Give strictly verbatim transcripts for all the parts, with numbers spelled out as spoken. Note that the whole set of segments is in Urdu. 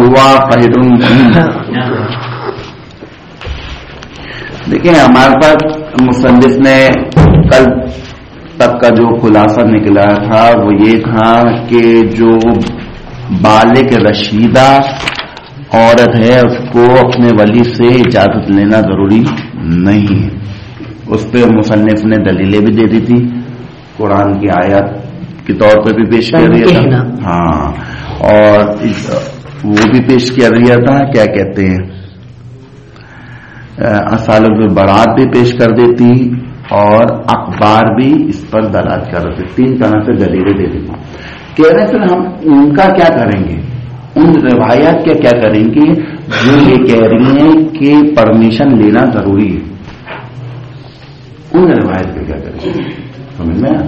وَهُوَ خَيْرٌ مُّبِينٌ. دیکھیں ہمارے پاس مصنف نے کل تک کا جو خلاصہ نکلا تھا وہ یہ تھا کہ جو بالغ رشیدہ عورت ہے اس کو اپنے ولی سے اجازت لینا ضروری نہیں ہے. اس پہ مصنف نے دلیلیں بھی دے دی تھی, قرآن کی آیات کے طور پہ بھی پیش کر رہا تھا, ہاں, اور وہ بھی پیش کر رہا تھا کیا کہتے ہیں اصالت البرات بھی پیش کر دیتی اور اخبار بھی اس پر دلالت کر رہے تھے. تین طرح سے دلیلیں دے دیتی. کہہ رہے پھر ہم ان کا کیا کریں گے, ان روایات کا کیا کریں گے جو یہ کہہ رہی ہیں کہ پرمیشن لینا ضروری ہے, ان روایت کا کیا کریں گے, سمجھ میں؟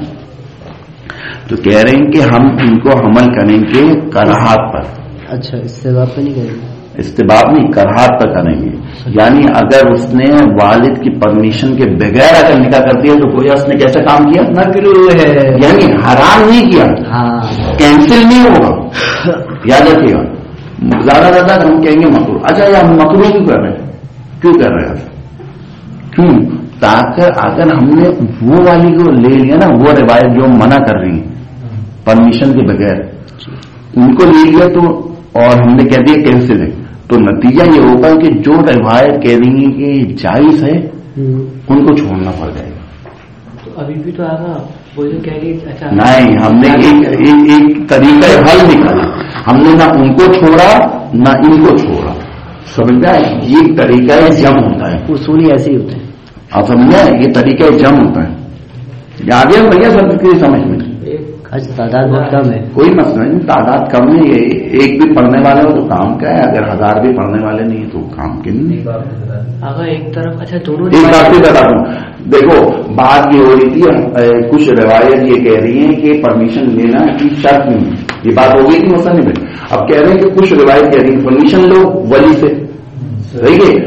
تو کہہ رہے ہیں کہ ہم ان کو عمل کریں گے کراہت پر. اچھا, استحباب پہ نہیں کریں گے, استحباب نہیں, کراہت پر کریں گے. یعنی اگر اس نے والد کی پرمیشن کے بغیر اگر نکاح کر دیا تو گویا اس نے کیسا کام کیا, مکروہ ہے, یعنی حرام نہیں کیا, کینسل نہیں ہوگا. یاد رکھیے گا, زیادہ زیادہ ہم کہیں گے مکروہ. اچھا یہ ہم مکروہ کیوں کر رہے ہیں, کیوں کر رہے ہیں, کیوں؟ تاکہ اگر ہم نے وہ والی کو لے لیا نا, وہ روایت جو منع کر رہی ہے پرمیشن کے بغیر, ان کو لے لیا تو اور ہم نے کہہ دیا کینسل ہے, تو نتیجہ یہ ہوگا کہ جو روایت کہہ رہی ہے کہ جائز ہے ان کو چھوڑنا پڑ جائے گا. تو ابھی بھی تو آگا وہ جو کہہ رہی ہے نہیں, ہم نے ایک ایک طریقہ حل نکالا. ہم نے نہ ان کو چھوڑا نہ ان کو چھوڑا, سمجھا؟ یہ طریقہ جم ہوتا ہے, اصولی ایسے ہی ہوتے ہیں, آپ سمجھا؟ یہ طریقہ جم ہوتا ہے. آگے بھیا سب کی سمجھ میں تعداد بہت کم ہے, کوئی مسئلہ نہیں, تعداد کم ہے. ایک بھی پڑھنے والے ہو تو کام کیا ہے, اگر ہزار بھی پڑھنے والے نہیں تو کام کن نہیں. اگر ایک طرف اچھا دونوں ایک بات بھی بتا دوں, دیکھو بات یہ ہو رہی تھی, کچھ روایت یہ کہہ رہی ہیں کہ پرمیشن لینا کی شرط نہیں, یہ بات ہو گئی تھی مصنف میں. اب کہہ رہے ہیں کہ کچھ روایت کہہ رہی ہے پرمیشن لو ولی سے, صحیح ہے؟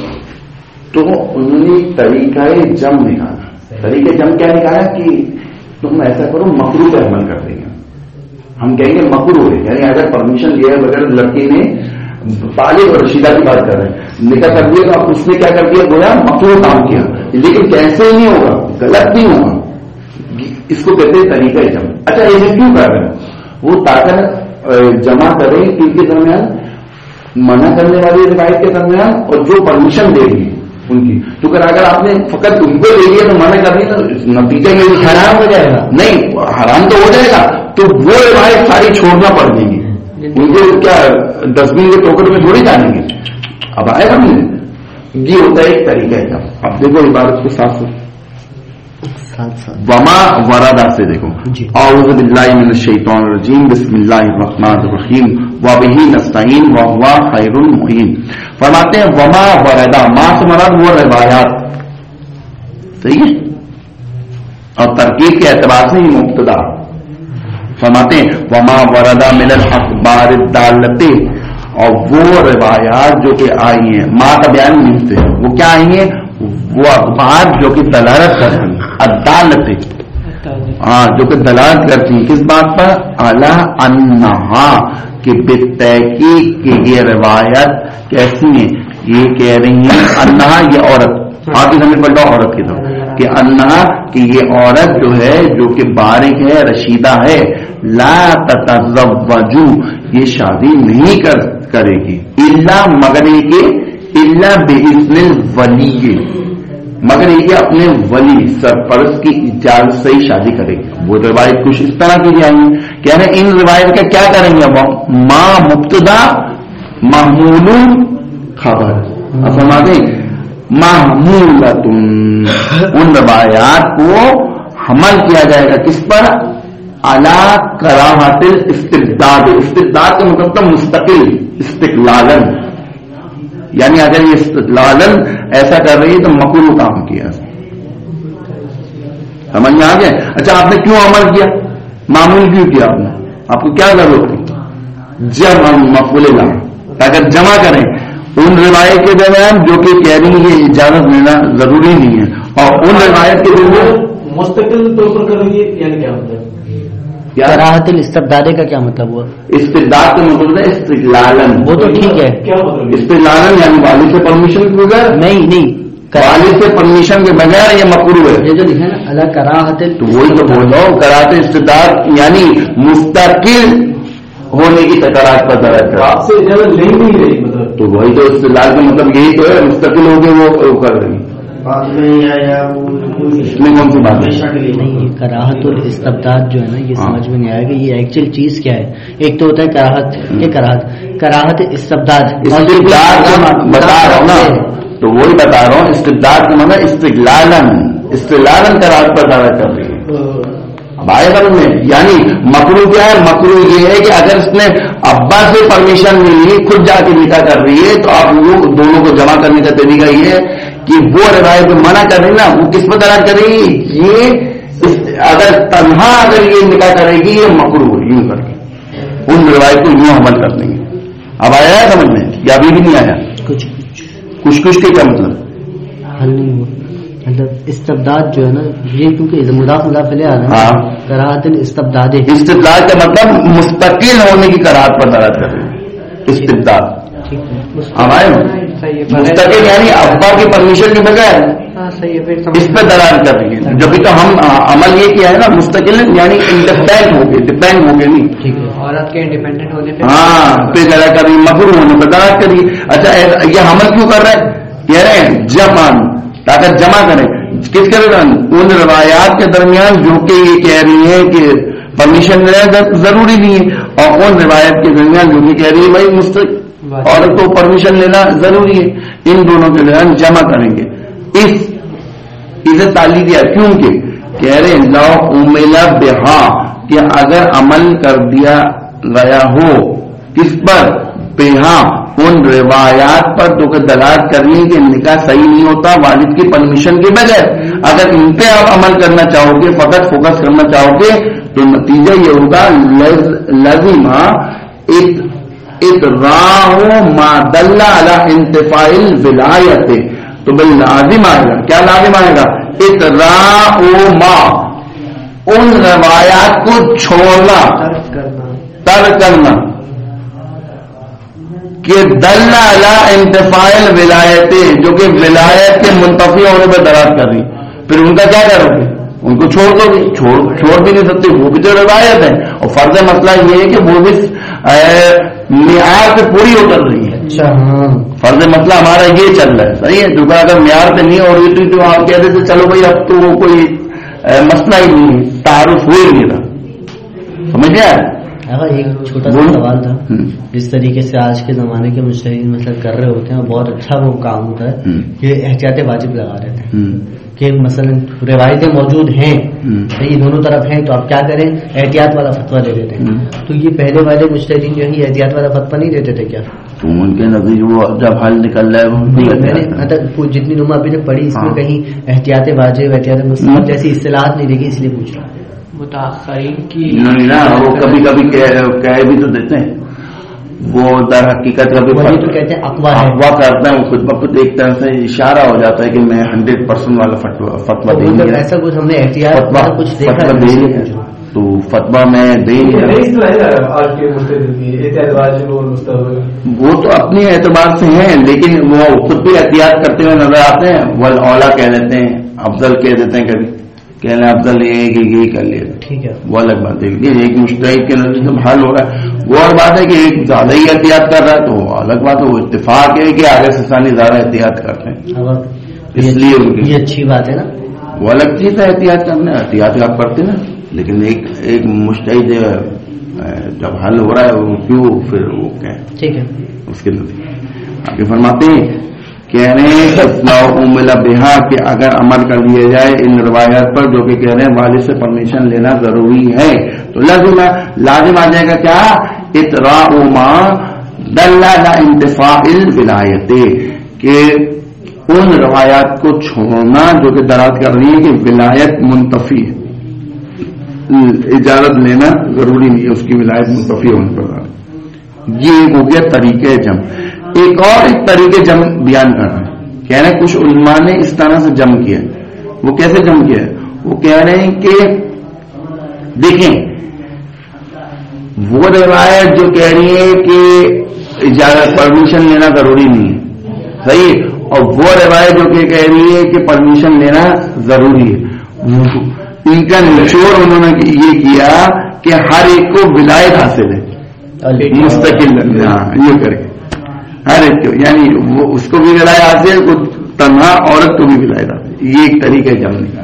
تو انہوں نے طریقہ جم نکالا. طریقہ جم کیا نکالا کہ تم ایسا کرو مکروہ پہ عمل کر دیں گے. ہم کہیں گے مکروہ ہے, یعنی اگر پرمیشن لیا بغیر لڑکی نے بالغ اور رشیدہ کی بات کر رہے ہیں نکاح کر دیا تو اس نے کیا کر دیا, گویا مکروہ کام کیا, لیکن کیسے نہیں ہوگا, غلط نہیں ہوگا. اس کو کہتے ہیں طریقہ جم. اچھا ایسے کیوں کر رہے ہیں, وہ طاقت جمع کریں ان کے درمیان, منع کرنے والی روایت کے درمیان اور جو پرمیشن دے گی ان کی. تو اگر آپ نے فقط ان کو لے لیا تو منع کر دیا تو نتیجہ یہ حرام ہو جائے گا. نہیں, حرام تو ہو جائے گا, تو وہ روایت ساری چھوڑنا پڑ جائیں گی. ان کو کیا ڈسٹ بن کے ٹوکر میں تھوڑی جانیں گے. اب آئے گا مجھے, یہ ہوتا ہے ایک طریقہ کا. اب دیکھو عبارت کو ساتھ وما وردا سے دیکھو, اعوذ باللہ من الشیطان الرجیم, بسم اللہ الرحمن الرحیم, وبہ نستعین وہو خیر المعین. فرماتے ہیں وما وردا, ما سے مراد وہ روایات, صحیح ہے, اور ترکیب کے اعتبار سے ہی مبتدا. فرماتے ہیں وما وردا من الاخبار الدالۃ, اور وہ روایات جو کہ آئی ہیں, ما کا بیان ملتے ہیں, وہ کیا آئی ہیں, وہ اخبار جو کہ دلالت کرتی ہیں, عدالت, ہاں, جو کہ دلالت کرتی ہیں کس بات پر, اعلی انہا, کہ بالتحقیق کہ یہ روایت کیسی ہیں, یہ کہہ رہی ہیں انہا, یہ عورت, آپ کی سمجھ پڑ رہا عورت کی طرف, کہ انہا کہ یہ عورت جو ہے جو کہ بالغ ہے, رشیدہ ہے, لا تتزوجو, یہ شادی نہیں کر کرے گی, الا مگر کے, الا باذن الولی, مگر یہ اپنے ولی سرپرست کی اجازت سے ہی شادی کرے گی. وہ روایت کچھ اس طرح کی جائیں گی, کہہ رہے ان روایت کا کیا کریں گے, ما مبتدا محمول خبر, فرماتے محمولۃ, ان روایات کو حمل کیا جائے گا کس پر, علی کراہت الاستبداد. استبداد کا مطلب مستقل, استقلالن, یعنی اگر یہ استقلالن ایسا کر رہی ہے تو مکروہ کام کیا, سمجھ میں آ گیا. اچھا آپ نے کیوں عمل کیا, معمول کیوں کیا آپ نے, آپ کو کیا ضرورت تھی, جب ہم مفعول لام, اگر جمع کریں ان روایت کے درمیان جو کہ کہہ رہی ہے اجازت لینا ضروری نہیں ہے, اور ان روایت کے درمیان مستقل طور پر کر رہی ہے, یعنی کیا ہوتا ہے, کراہت الاستبداد کا کیا مطلب ہوا؟ استبداد کا مطلب ہے استقلالن. وہ تو ٹھیک ہے. استقلالن یعنی والد سے پرمیشن کے بغیر. نہیں نہیں, والد سے پرمیشن کے بغیر یہ مکروہ ہے. یہ جو لکھا ہے نا اللہ کراہت, تو وہی تو بولو کراہت استبداد یعنی مستقل ہونے کی تکرار پر درج آپ سے اجازت نہیں مل رہی. مطلب تو وہی تو استدلال کا مطلب یہی تو ہے, مستقل ہو کے وہ کر رہی. اس میں کون سی بات ہے؟ نہیں, کراہت اور استبداد جو ہے نا یہ سمجھ میں نہیں آئے گا یہ ایکچوئل چیز کیا ہے. ایک تو ہوتا ہے کراہت, یہ کراہت کراہت استبداد استبداد بتا رہا ہوں نا, تو وہی بتا رہا ہوں استبداد کا مطلب استقلالن استقلالن کراہت پر دعویٰ کر رہی ہے. اب آئے گا میں یعنی مکروہ کیا ہے؟ مکروہ یہ ہے کہ اگر اس نے ابا سے پرمیشن ملی خود جا کے نکاح کر رہی ہے تو آپ لوگ دونوں کو جمع کرنے کا طریقہ یہ ہے کہ وہ روایت منع کر رہی نا وہ کس پر دلالت کرے گی؟ یہ اگر تنہا اگر یہ نکاح کرے گی یہ مکروہ یوں کر کے ان روایت کو یوں عمل کر دیں گے. اب آیا ہے سمجھ میں یا ابھی بھی نہیں آیا؟ کچھ کچھ کچھ کے کیا مطلب حل نہیں ہوا. مطلب استبداد جو ہے نا یہ کیونکہ مضاف مضاف الیہ آ رہا ہے کراہت الاستبداد. استبداد کا مطلب مستقل ہونے کی کراہت پر دلالت کر رہی ہے استبداد. ہمارے مستقل یعنی ابا کی پرمیشن کے بغیر اس پہ دلالت کر رہی ہے. جبھی تو ہم عمل یہ کیا ہے نا مستقل یعنی انڈیپینڈنٹ ہو گئے ڈیپینڈ ہو گئے نہیں. عورت کے انڈیپینڈنٹ ہونے پہ ہاں پہ دلالت کر رہی ہے, مغرور ہونے پہ دلالت کر رہی ہے. اچھا یہ عمل کیوں کر رہے ہیں؟ کہہ رہے ہیں جمان تاکہ جمع کریں کس کے درمیان؟ ان روایات کے درمیان جو کہ یہ کہہ رہی ہے کہ پرمیشن لینا ضروری نہیں ہے, اور ان روایت کے درمیان جو کہ کہہ رہی ہے بھائی مستقل عورت کو پرمیشن لینا ضروری ہے. ان دونوں کے درمیان جمع کریں گے. اس اسے تعلیق دیا کیونکہ کہہ رہے لو امیلا بہا کہ اگر عمل کر دیا گیا ہو کس پر؟ بہا ان روایات پر جو کہ دلالت کرنی کہ نکاح صحیح نہیں ہوتا والد کی پرمیشن کے بغیر. اگر ان پہ آپ عمل کرنا چاہو گے فقط فوکس کرنا چاہو گے تو نتیجہ یہ ہوگا لازمہ اطراء ما دل علی انتفاء الولایت. تو بھائی لازم آئے گا, کیا لازم آئے گا؟ اطراء ما ان روایات کو چھوڑنا ترک کرنا کہ دل علی انتفاء الولایت جو کہ ولایت کے منتفی ہونے پر دلالت کر رہی. پھر ان کا کیا کرو گے؟ ان کو چھوڑ دو گے؟ چھوڑ چھوڑ بھی نہیں سکتے, وہ بھی تو روایت ہے. اور فرض مسئلہ یہ ہے کہ وہ بھی معیار سے پوری ہو کر رہی ہے. اچھا فرض مسئلہ ہمارا یہ چل رہا ہے صحیح ہے, جو کہ اگر معیار سے نہیں اور یہ تو آپ کہتے تھے چلو بھائی اب تو وہ کوئی مسئلہ ہی نہیں ہے, تعارف ہو ہی نہیں رہا. سمجھ گیا؟ ایک چھوٹا سا سوال تھا, جس طریقے سے آج کے زمانے کے مجتہدین مطلب کر رہے ہوتے ہیں بہت اچھا وہ کام ہوتا ہے کہ احتیاط واجب لگا رہے ہیں کہ مثلا روایتیں موجود ہیں یہ دونوں طرف ہیں تو آپ کیا کریں احتیاط والا فتویٰ دے دیتے ہیں. تو یہ پہلے والے مجتہدین جو ہے احتیاط والا فتویٰ نہیں دیتے تھے کیا؟ تو ان کے نتیجے وہ جب حل نکل رہا ہے میں نے جتنی نما ابھی نے پڑھی اس میں کہیں احتیاط واجب احتیاط مستحب جیسی اصطلاحات نہیں دیکھی, اس لیے پوچھ رہا ہوں. متاخرین کی نہیں نا وہ کبھی کبھی کہہ بھی تو دیتے ہیں, وہ در حقیقت کبھی تو کہتے ہیں اقوا ہے اقوا کرتا ہے, وہ خود بخود ایک طرح سے اشارہ ہو جاتا ہے کہ میں ہنڈریڈ پرسینٹ والا فتوا دے دیا, ایسا کچھ ہم نے احتیاط کچھ فتوا دے لیا تو فتوا میں دے وہ تو اپنے اعتبار سے ہیں, لیکن وہ خود بھی احتیاط کرتے ہوئے نظر آتے ہیں. ول اولا کہہ دیتے ہیں, افضل کہہ دیتے ہیں, کبھی کہنا افضل یہ ہے کہ یہی کر لیا ٹھیک ہے, وہ الگ بات ہے. ایک مجتہد کے نظر سے حل ہو رہا ہے, وہ اور بات ہے کہ ایک زیادہ ہی احتیاط کر رہا ہے تو الگ بات ہے. وہ اتفاق ہے کہ آگے سے ثانی زیادہ احتیاط کرتے ہیں, اس لیے یہ اچھی بات ہے نا, وہ الگ چیز ہے احتیاط کرنا, احتیاط آپ کرتے نا. لیکن ایک ایک مجتہد جب حل ہو رہا ہے وہ کیوں پھر وہ کہ ٹھیک ہے اس کے نتیجے آگے فرماتے ہیں کہہ رہے ہیں بہا کہ اگر عمل کر لیا جائے ان روایات پر جو کہ کہہ رہے ہیں والد سے پرمیشن لینا ضروری ہے تو لازم لازم آ جائے گا کیا اطراء ما دل علی انتفاء الولایت, کہ ان روایات کو چھوڑنا جو کہ دلالت کر رہی ہے کہ ولایت منتفی ہے, اجازت لینا ضروری نہیں ہے اس کی ولایت منتفی ہونے پر. یہ ایک ہو گیا طریقہ جم. ایک اور ایک طریقے جم بیان کر رہے ہیں, کہہ رہے ہیں کچھ علماء نے اس طرح سے جم کیا. وہ کیسے جم کیا؟ وہ کہہ رہے ہیں کہ دیکھیں وہ روایت جو کہہ رہی ہے کہ اجازت پرمیشن لینا ضروری نہیں ہے، صحیح، اور وہ روایت جو کہ کہہ رہی ہے کہ پرمیشن لینا ضروری ہے، ان کا نچوڑ انہوں نے یہ کیا کہ ہر ایک کو ولایت حاصل ہے مستقل، ہاں یہ کر کے ہر ایک کو، یعنی وہ اس کو بھی ولایت حاصل ہے، تنہا عورت کو بھی ولایت حاصل، یہ ایک طریقہ جم نکالا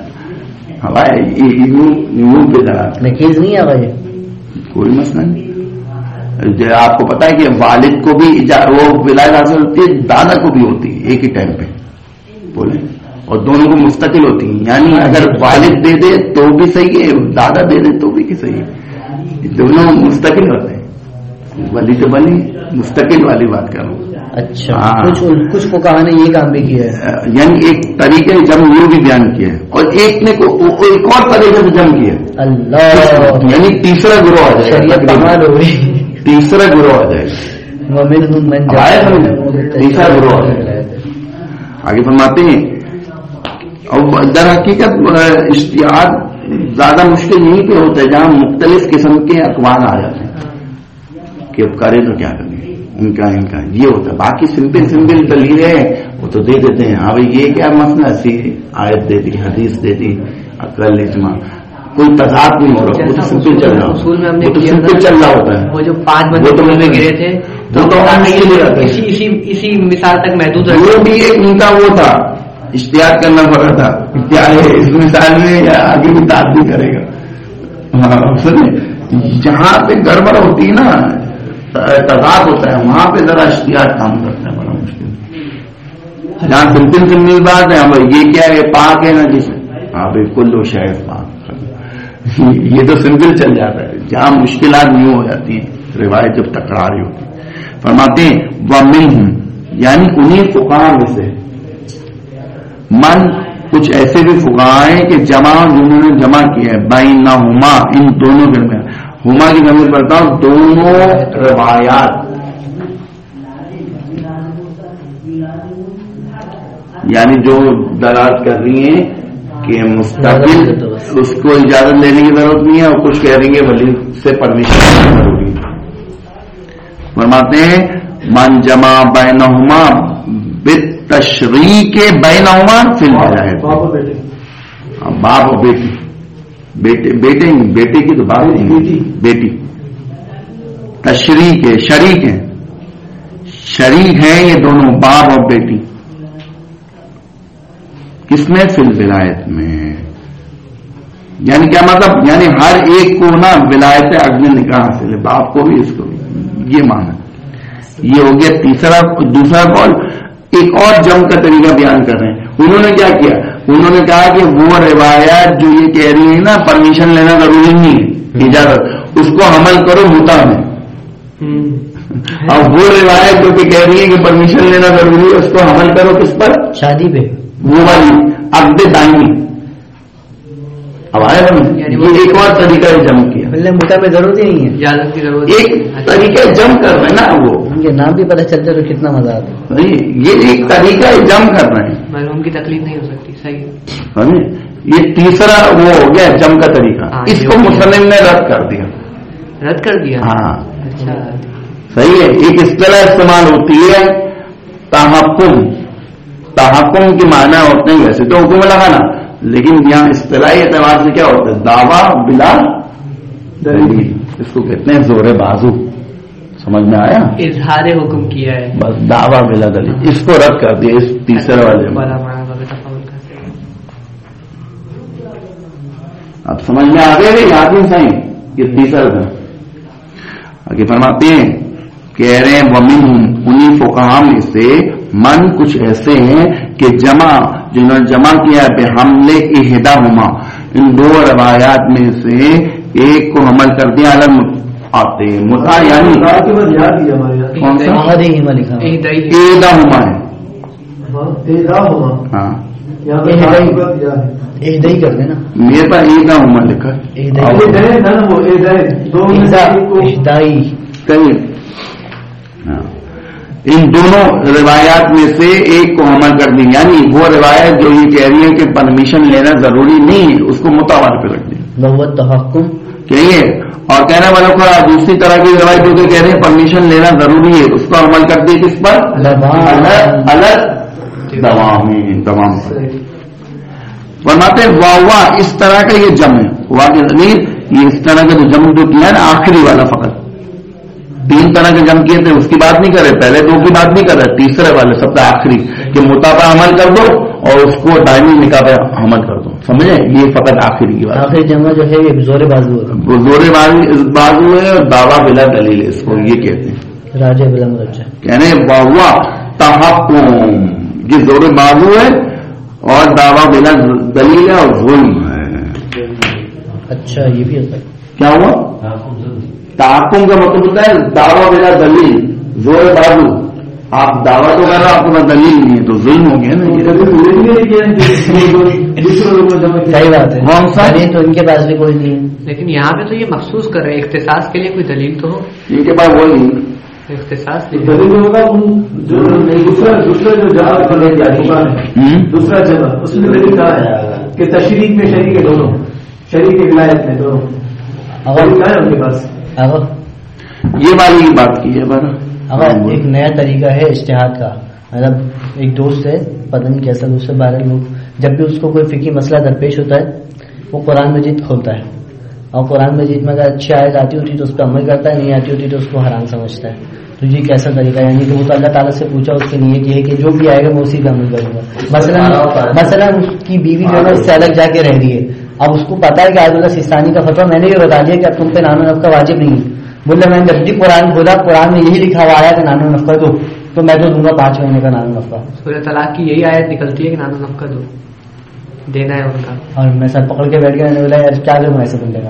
ہوا پہ ذرا نکیز نہیں آ گئی، کوئی مسئلہ نہیں۔ آپ کو پتا ہے کہ والد کو بھی وہ ولایت حاصل ہوتی ہے، دادا کو بھی ہوتی ہے ایک ہی ٹائم پہ بولے، اور دونوں کو مستقل ہوتی ہیں، یعنی اگر والد دے دے تو بھی صحیح ہے، دادا دے دے تو بھی صحیح ہے، دونوں مستقل ہوتے ہیں، ولی تو بنی مستقل والی بات کر رہا ہوں۔ اچھا، کچھ کچھ کو کہا نے یہ کام بھی کیا ہے، یعنی ایک طریقے جم یہ بھی بیان کیا ہے، اور ایک نے ایک اور طریقے سے جم کیا ہے، اللہ، یعنی تیسرا گروہ آ جائے گا، تیسرا گروہ آ جائے گا، تیسرا گروہ آ جائے گا۔ آگے فرماتے ہیں اور در حقیقت اشتہاد زیادہ مشکل یہیں پہ ہوتا ہے جہاں مختلف قسم کے اقوال آ جاتے ہیں کہ اب کرے تو کیا کریں، ان کا ان کا یہ ہوتا ہے، باقی سمپل سمپل دلیل ہے وہ تو دے دیتے ہیں، ہاں بھائی یہ کیا مسئلہ، ایسی آیت دے دی، حدیث دے دی، عقل اجماع، کوئی تضاد نہیں ہو رہا، وہ تو سمپل چل رہا، وہ تو سمپل چل رہا ہوتا ہے، وہ جو پانچ بندے میں گرے تھے وہ تو اسی مثال تک محدود ہے، وہ بھی ایک ان کا وہ تھا، اشتہاد کرنا پڑا تھا، کیا ہے اس مثال میں یا آگے بھی تعدیل کرے گا، ہاں سنیں جہاں پہ گڑبڑ ہوتی ہے نا، تضاد ہوتا ہے، وہاں پہ ذرا اشتہاد کام کرتا ہے، بڑا مشکل، جہاں سمپل سمپل بات ہے، ہاں یہ کیا ہے پاک ہے نا جس، ہاں بھائی کل شاید پاک، یہ تو سمپل چل جاتا ہے، جہاں مشکلات یوں ہو جاتی ہیں، روایت جب ٹکرا رہی ہوتی ہے۔ فرماتے ہیں وَمِنْهُمْ، یعنی انہیں فقہاء میں سے، من کچھ ایسے بھی فقہاء ہیں کہ جمع جنہوں نے جمع کیا ہے بینہما، ان دونوں کے درمیان، ہما کی ضمیر پڑھتا ہوں، دونوں روایات، یعنی جو دلالت کر رہی ہیں کہ مستقل اس کو اجازت لینے کی ضرورت نہیں ہے، اور کچھ کہہ رہی ہے ولی سے پرمیشن ضروری ہے۔ فرماتے ہیں من جمع بینہما بالتشریک بینہما فی الولایت، باپ اور بیٹی، بیٹے بیٹے بیٹے کی تو بات نہیں، بیٹی تشریک ہے، شریک ہے، شریک ہیں یہ دونوں، باپ اور بیٹی، کس میں فی الولایت میں، یعنی کیا مطلب، یعنی ہر ایک کو نا ولایت عقد نکاح حاصل ہے، باپ کو بھی اس کو بھی، یہ معنی، یہ ہو گیا تیسرا۔ دوسرا قول ایک اور جم کا طریقہ بیان کر رہے ہیں، انہوں نے کیا کیا، انہوں نے کہا کہ وہ روایات جو یہ کہہ رہی ہے نا پرمیشن لینا ضروری نہیں ہے، اجازت، اس کو حمل کرو متا میں، اور وہ روایت جو کہ کہہ رہی ہے کہ پرمیشن لینا ضروری ہے، اس کو حمل کرو کس پر، شادی پہ، وہ والی عقد دائمی۔ اب آیا یہ ایک اور طریقہ جم کیا، متا میں ضرورت نہیں ہے، اجازت کی ضرورت، ایک طریقہ جم کر رہے ہیں نا، وہ ان کے نام بھی پتہ چلتے تو کتنا مزہ آتا، یہ ایک طریقہ جم کر رہے ہیں، مرحوم کی تکلیف نہیں ہو سکتی، صحیح ہے، یہ تیسرا وہ ہو گیا جم کا طریقہ، اس کو مصنف نے رد کر دیا، رد کر دیا، ہاں اچھا صحیح ہے۔ ایک اصطلاح استعمال ہوتی ہے تحکم، تحکم کے معنی ہوتے ہیں ویسے تو حکم لگانا، لیکن یہاں اصطلاحی اعتبار سے کیا ہوتا ہے، دعویٰ بلا دلیل، اس کو کہتے ہیں زور بازو، سمجھ میں آیا، اظہار حکم کیا ہے، بس دعویٰ بلا دلیل، اس کو رد کر دیا اس تیسرے والے میں۔ اب سمجھ میں آ گئے یاد ہی صحیح، یہ تیسرا تھا۔ آگے فرماتے ہیں، کہہ رہے ہیں وَمِنْهُمْ، انہی فقہاء میں سے، من کچھ ایسے ہیں کہ جمع جنہوں نے جمع کیا ہے بحمل احداہما، ان دو روایات میں سے ایک کو حمل کر دیا علم آتے متا، یعنی کون سا احداہما ہے، ہاں اہدائی کر دینا، میرے پاس احداہما لکھا ہے، ان دونوں روایات میں سے ایک کو حمل کر دی، یعنی وہ روایت جو یہ کہہ رہی ہے کہ پرمیشن لینا ضروری نہیں ہے، اس کو متواتر پہ رکھ دی۔ وہ تحکم، کہیے. اور کہنے والوں کو دوسری طرح کی روایتوں کے کہہ رہے ہیں پرمیشن لینا ضروری ہے, اس کو عمل کرتے کس پر؟ الگ الگ تمام تمام فرماتے واہ اس طرح کا یہ جم ہے. واقع یہ اس طرح کا جو جم جو کیا ہے نا آخری والا, فقط تین طرح کے جم کیے تھے, اس کی بات نہیں کر رہے, پہلے دو کی بات نہیں کر رہے, تیسرے والے سب سے آخری کہ مطابع عمل کر دو اور اس کو دائمی نکاح پہ عمل کر دو, سمجھے؟ یہ فقط آخری کی بات. آخری جمع جو ہے یہ زور بازو ہے, زور بازو ہے اور دعویٰ بلا دلیل ہے, اس کو یہ کہتے ہیں راجہ بلا مرجع. کہنے واہ تحکم, یہ زور بازو ہے اور دعویٰ بلا دلیل ہے اور ظلم ہے. اچھا یہ بھی ہوتا ہے. کیا ہوا؟ تحکم کا مطلب ہوتا ہے دعویٰ بلا دلیل, زور بازو. آپ دعویٰ تو کر رہے آپ کے پاس دلیل نہیں ہے تو ظلم ہو گیا نا. صحیح بات ہے, تو ان کے پاس بھی کوئی نہیں ہے. لیکن یہاں پہ تو یہ مخصوص کر رہے ہیں اختصاص کے لیے کوئی دلیل تو ہو, ان کے پاس وہ نہیں اختصاص دلیل ہوگا. دوسرا دوسرا جو جگہ دوسرا جگہ اس میں دلیل کہا ہے کہ تشریق میں شریک ہے دونوں, شریک ولایت میں دونوں کیا ہے ان کے پاس. یہ والی بات کی ہے بارہ. اگر ایک نیا طریقہ ہے اجتہاد کا, مطلب ایک دوست ہے پتہ نہیں کیسا دوست ہے, بارہ لوگ جب بھی اس کو کوئی فقہی مسئلہ درپیش ہوتا ہے وہ قرآن مجید کھولتا ہے اور قرآن مجید میں اگر اچھی آیت آتی ہوتی تو اس پہ عمل کرتا ہے, نہیں آتی ہوتی تو اس کو حرام سمجھتا ہے. تو یہ کیسا طریقہ ہے؟ یعنی کہ وہ تو اللہ تعالیٰ سے پوچھا, اس کی نیت یہ ہے کہ جو بھی آئے گا میں اسی پہ عمل کروں گا. مثلا مثلا اس کی بیوی جو ہے اس سے الگ جا کے رہ رہی ہے, اب اس کو پتا ہے کہ آیت اللہ سیستانی کا فتویٰ میں نے یہ بتا دیا کہ اب تم پہ نان و نفقہ واجب نہیں ہے. بولے میں نے جب بھی قرآن کھولا قرآن میں یہی لکھا ہوا آیا کہ نان و نفقہ دو, تو میں تو دوں گا پانچ مہینے کا نان و نفقہ. سورہ طلاق کی یہی آیت نکلتی ہے کہ نان و نفقہ دو دینا ہے ان کا. اور میں سر پکڑ کے بیٹھ گیا, میں نے بولا یار کیا کروں ایسے بندے کا.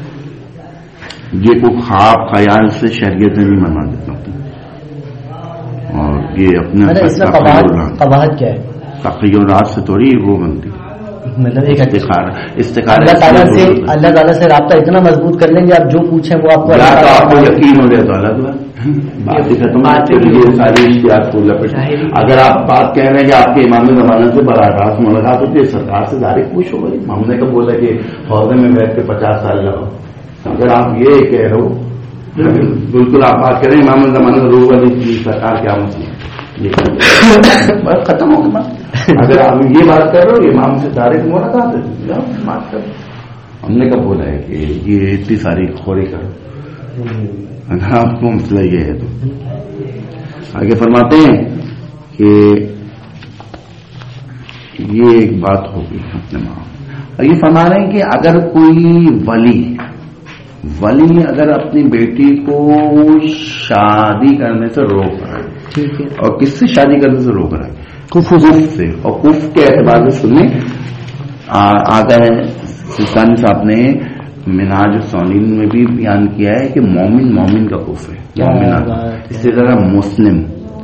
یہ کوئی خواب خیال سے شریعت نہیں منا دیتا, اور یہ اپنے قواعد کیا ہے تقیرات سے تھوڑی وہ بنتی, مطلب ایک استخارہ اللہ تعالیٰ سے اللہ تعالیٰ سے رابطہ اتنا مضبوط کر لیں گے آپ جو پوچھیں وہ آپ کو آپ کو یقین ہو جائے تو الگ بات ختم. ساری اشتہار کو لپٹ, اگر آپ بات کہہ رہے ہیں کہ آپ کے امام زمانہ سے براہ راست ملاقات ہوتی ہے, سرکار سے ڈائریکٹ پوچھو بھائی. ہم نے کب بولا کہ حوضے میں بیٹھ کے پچاس سال لگاؤ, اگر آپ یہ کہہ رہے ہو بالکل آپ بات کریں امام زمانہ روح والی سرکار کیا مسئلہ بس ختم ہو گیا. اگر آپ یہ بات کر رہے ہو امام سے ڈائریکٹ ملاقات ہے بات کرو. ہم نے کب بولا ہے کہ یہ اتنی ساری خوری کرو, اگر آپ کو مسئلہ یہ ہے تو. آگے فرماتے ہیں کہ یہ ایک بات ہوگی اپنے ماں. یہ فرما رہے ہیں کہ اگر کوئی ولی ولی اگر اپنی بیٹی کو شادی کرنے سے روک رہا ہے, اور کس سے شادی کرنے سے روک رہا ہے؟ کف سے. اور کف کے اعتبار سے سنیں آتا ہے سیستانی صاحب نے منہاج السالکین میں بھی بیان کیا ہے کہ مومن مومن کا کف ہے, مومنہ. اسی طرح مسلم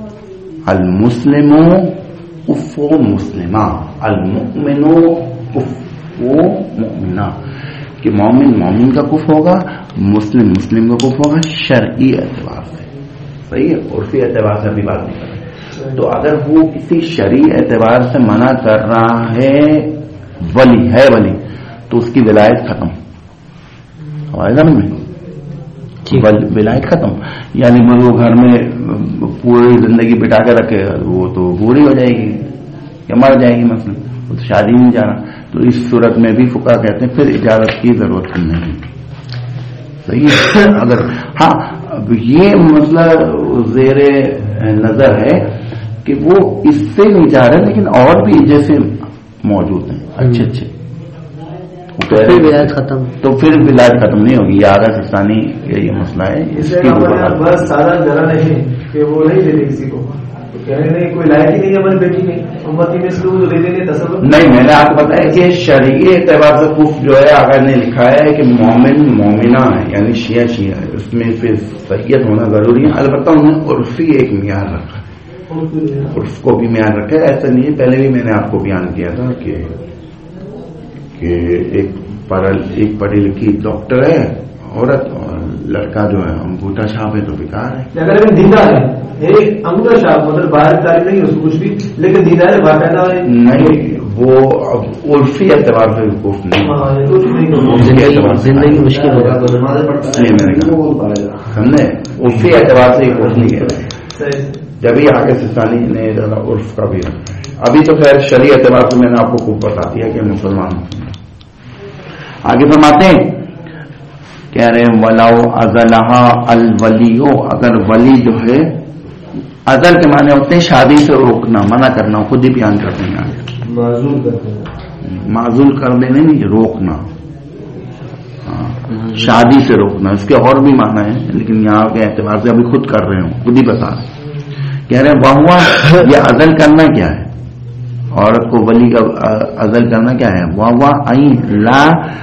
المسلم کف و مسلمہ, المؤمن کف و مؤمنہ, کہ مومن مومن کا کف ہوگا, مسلم مسلم کا کف ہوگا شرعی اعتبار سے. صحیح ہے, عرفی اعتبار سے ابھی بات نہیں کر رہے. تو اگر وہ کسی شرعی اعتبار سے منع کر رہا ہے ولی ہے ولی, تو اس کی ولایت ختم. ہمارے زمین میں ولایت ختم, یعنی وہ گھر میں پوری زندگی بٹا کے رکھے وہ تو بوڑھی ہو جائے گی یا مر جائے گی مثلا, وہ تو شادی نہیں جا رہا. تو اس صورت میں بھی فقہا کہتے ہیں پھر اجازت کی ضرورت نہیں. صحیح ہے. اگر ہاں اب یہ مسئلہ زیر نظر ہے کہ وہ اس سے نہیں جا رہے, لیکن اور بھی جیسے موجود ہیں اچھے اچھے, ولایت ختم, تو پھر ولایت ختم نہیں ہوگی. یہ آگا سستانی یہ مسئلہ ہے. اس کی بس سارا ذرا نہیں کہ وہ نہیں دیتے کسی کو, کوئی لائق ہی نہیں ہے ہماری بیٹی میں امتی میں اس کو دے دیں گے تصور نہیں. میں نے آپ کو بتایا کہ شرعی اعتبار سے کف جو ہے آگا نے لکھا ہے کہ مومن مومنہ ہے, یعنی شیعہ شیعہ ہے, اس میں پھر صحیحیت ہونا ضروری ہے. البتہ انہوں نے عرفی ایک معیار رکھا ہے, عرف کو بھی معیار رکھا ہے. ایسا نہیں ہے, پہلے بھی میں نے آپ کو بیان کیا تھا کہ کہ ایک ایک پڑھی لکھی ڈاکٹر ہے عورت, اور لڑکا جو ہے انگوٹھا چھاپ ہے تو بیکار ہے. اگر دیندار ہے ایک انگوٹھا چھاپ مطلب باہر تعلیم نہیں اس کو کچھ بھی, لیکن دیندار ہے باقاعدہ نہیں, وہ عرفی اعتبار سے وقوف نہیں، زندگی مشکل ہوگا سمجھے، عرفی اعتبار سے وقوف نہیں کہہ رہے، جبھی آگے سے ثانی نے عرف کا بھی رکھا ہے. ابھی تو خیر شرعی اعتبار سے میں نے آپ کو خوب بتا دیا کہ مسلمان. آگے فرماتے ہیں کہہ رہے ہیں ولاؤ ازلہا الولیو، اگر ولی جو ہے، ازل کے معنی ہوتے ہیں شادی سے روکنا، منع کرنا، خود ہی بیان کر دیں گے آگے. معذول کر دینا، معذول کر دینے نہیں، روکنا، شادی سے روکنا. اس کے اور بھی معنی ہے لیکن یہاں کے اعتبار سے ابھی خود کر رہے ہوں، خود ہی بتا رہے. کہہ رہے ہیں وہوا، یہ ازل کرنا کیا ہے؟ عورت کو ولی کا ازل کرنا کیا ہے؟ وہوا این لا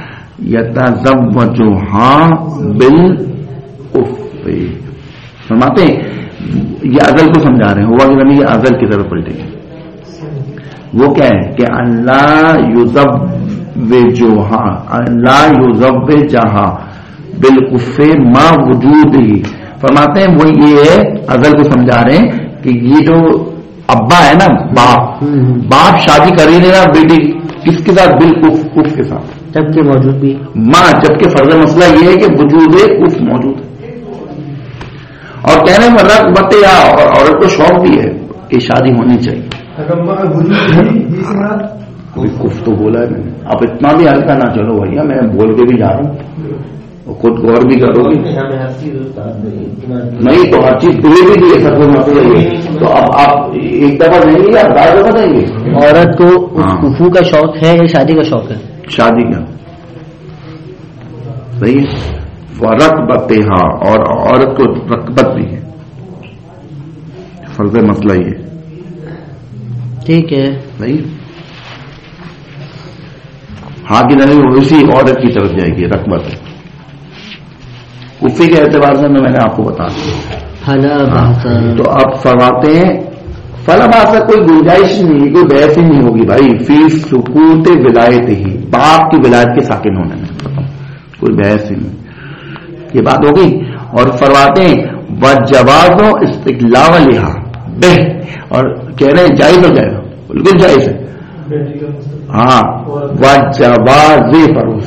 یتزوجھا بالعف. فرماتے ہیں یہ ازل کو سمجھا رہے ہیں، ہوا کہ نہیں، یہ ازل کی طرف پلٹے گی. وہ کیا ہے کہ اللہ یزوجھا، اللہ یزوجھا بالعف ما وجود ہی. فرماتے ہیں وہ یہ ہے، ازل کو سمجھا رہے ہیں کہ یہ جو ابا ہے نا، باپ باپ شادی کر ہی نہیں رہا بیٹی کس کے ساتھ؟ بالکف، کف کے ساتھ، جبکہ موجود بھی ماں، جبکہ فرض مسئلہ یہ ہے کہ وجود کف موجود ہے. اور کہنے میں رغبت یا عورت کو شوق بھی ہے کہ شادی ہونی چاہیے. کف تو بولا ہے میں نے، آپ اتنا بھی ہلکا نہ چلو بھیا، میں بول کے بھی جا رہا ہوں، خود غور بھی کرو گے. نہیں تو ہر چیز دے بھی دی سب کو مسئلہ ہے. تو اب آپ ایک دفعہ نہیں گے، آپ بار دفعہ دیں گے. عورت کو کفو کا شوق ہے یا شادی کا شوق ہے؟ شادی کا. صحیح ہے. رغبت، ہاں، اور عورت کو رغبت بھی ہے، فرض مسئلہ یہ. ٹھیک ہے، صحیح. ہاں کی نہیں، اسی عورت کی طرف جائے گی رغبت. کفی کے اعتبار سے میں نے آپ کو بتا دیا. تو آپ فرماتے ہیں فلا باسا، کوئی گنجائش نہیں، کوئی بحث ہی نہیں ہوگی بھائی فی سکوت ولایت ہی، باپ کی ولایت کے ساکن ہونے میں کوئی بحث ہی نہیں. یہ بات ہوگی. اور فرماتے ہیں وجواز و استقلال لہا بہ، اور کہہ رہے ہیں جائز ہو جائے گا، بالکل جائز ہے. ہاں وجواز فروز،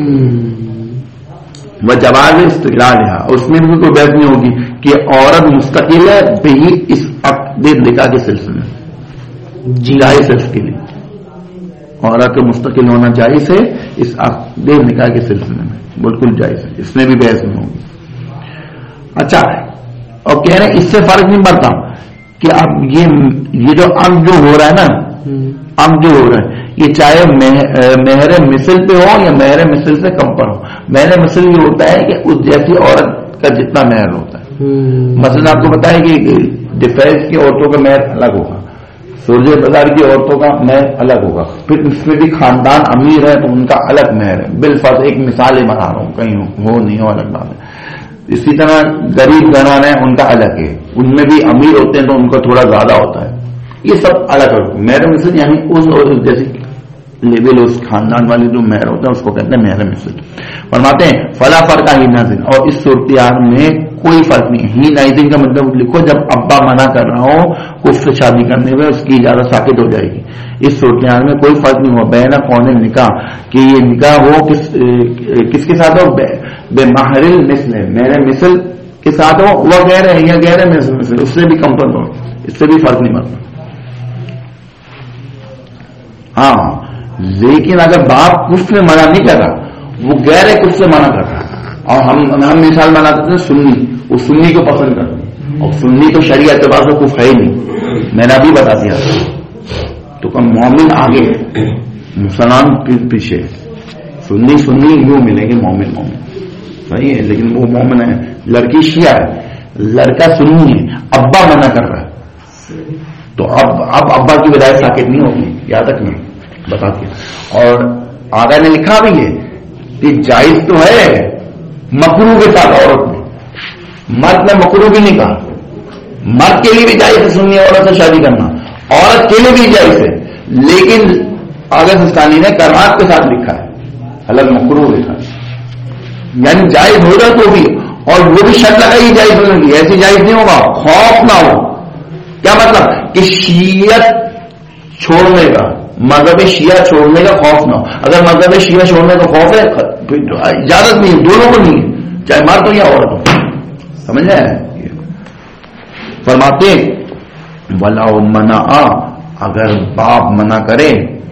وجواز استقلال لہا، اس میں بھی کوئی بحث نہیں ہوگی کہ عورت مستقل ہے بھی اس عقد نکاح کے سلسلے میں. جائز ہے اس کے لیے، عورت کو مستقل ہونا جائز ہے اس عقد نکاح کے سلسلے میں، بالکل جائز ہے، اس میں بھی بحث نہیں ہوگی. اچھا، اور کہہ رہے ہیں اس سے فرق نہیں پڑتا کہ اب یہ یہ جو ام جو ہو رہا ہے نا، ام جو ہو رہا ہے یہ چاہے مہر مثل پہ ہو یا مہر مثل سے کم پر ہو. مہر مثل یہ ہوتا ہے کہ اس جیسی عورت کا جتنا مہر ہوتا ہے. مثلا آپ کو بتایا کہ ڈیفینس کی عورتوں کا مہر الگ ہوگا، سورج بازار کی عورتوں کا مہر الگ ہوگا، پھر اس میں بھی خاندان امیر ہے تو ان کا الگ مہر ہے. بالفرض ایک مثال ہی بنا رہا ہوں، کہیں ہو نہیں ہو الگ بات ہے. اسی طرح غریب گھرانے ہیں ان کا الگ ہے، ان میں بھی امیر ہوتے ہیں تو ان کا تھوڑا زیادہ ہوتا ہے. یہ سب الگ الگ مہر مثل، یعنی اس جیسے لیبل اس خاندان والے جو مہر ہوتا ہے اس کو کہتے ہیں مہر مثل. فرماتے ہیں فلا فرق ہی نازن، اور اس صورتحال میں کوئی فرق نہیں. ہی نائزن کا مطلب لکھو جب ابا منع کر رہا ہو کف سے شادی کرنے میں، اس کی اجازت ثابت ہو جائے گی. اس صورتحال میں کوئی فرق نہیں ہوا بینا کون نکاح، کہ یہ نکاح ہو کس کس کے ساتھ ہو، بے مہر مثل، مہر مثل کے ساتھ ہو، وہ غیر ہے یا غیر مثل، اس سے بھی کم پر ہو، اس سے بھی فرق نہیں پڑتا. ہاں لیکن اگر باپ کف میں منع نہیں کر رہا، وہ غیر کف سے منع کر رہا، اور ہم ہم مثال منع کرتے ہیں سنی، وہ سنی کو پسند کرتے ہیں، اور سنی تو شریعت اعتبار سے کف ہے ہی نہیں، میں نے ابھی بتا دیا. تو کم مومن آگے مسلمان پیچھے، سنی سنی یوں ملیں گے، مومن مومن صحیح ہے. لیکن وہ مومن ہے، لڑکی شیعہ ہے، لڑکا سنی ہے، ابا منع کر رہا ہے، تو اب اب ابا کی ولایت ساکت نہیں ہوگی، یاد رکھنا بتا دیا. اور آگے نے لکھا بھی ہے کہ جائز تو ہے مکروہ کے ساتھ عورت میں، مرد نے مکروہ بھی نہیں کہا، مرد کے لیے بھی جائز ہے سنی عورت سے شادی کرنا، عورت کے لیے بھی جائز ہے، لیکن آگے سستانی نے کرامت کے ساتھ لکھا ہے، الگ مکروہ لکھا ہے، یعنی جائز ہو جائے تو بھی، اور وہ بھی شرط لگائی جائز ہونے کی، ایسی جائز نہیں ہوگا خوف نہ ہو. کیا مطلب کہ شیعت چھوڑنے کا مذہب شیعہ چھوڑنے کا خوف نہ ہو. اگر مذہب شیعہ چھوڑنے کا خوف ہے اجازت نہیں ہے, دونوں کو نہیں ہے, چاہے مرد ہو یا عورت ہو. سمجھ رہے؟ فرماتے ولا منع, اگر باپ منع کرے,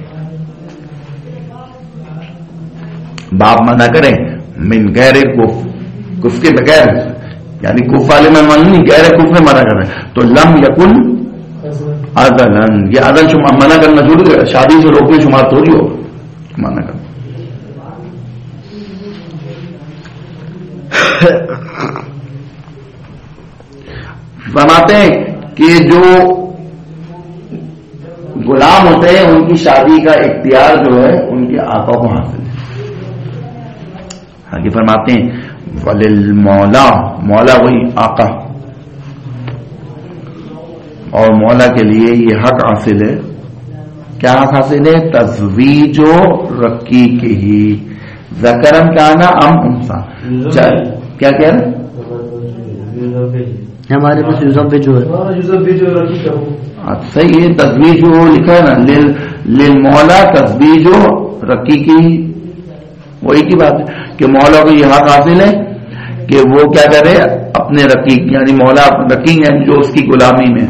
باپ منع کرے من غیر کف, کف کے بغیر, یعنی کف والے میں من نہیں, غیر کف میں منع کر رہے ہیں, تو لم یکن اذن, یہ اذن منع کرنا چھوڑ گیا, شادی سے روکنے شمار تھوڑی ہو منع کرنا. فرماتے ہیں کہ جو غلام ہوتے ہیں ان کی شادی کا اختیار جو ہے ان کے آقا کو حاصل ہے. آگے فرماتے ہیں وللمولا, مولا وہی آقا, اور مولا کے لیے یہ حق حاصل ہے. کیا حق حاصل ہے؟ تزویج و رقیق ہی, ذکرن کانا ام انسا. کیا کہہ رہے ہمارے پاس یوزب جو ہے صحیح ہے, تزویج وہ لکھا ہے نا, للمولا تزویج و رقیق ہی, وہی کی بات ہے کہ مولا کو یہ حق حاصل ہے کہ وہ کیا کرے اپنے رقیق, یعنی مولا رقیق ہے جو اس کی غلامی میں,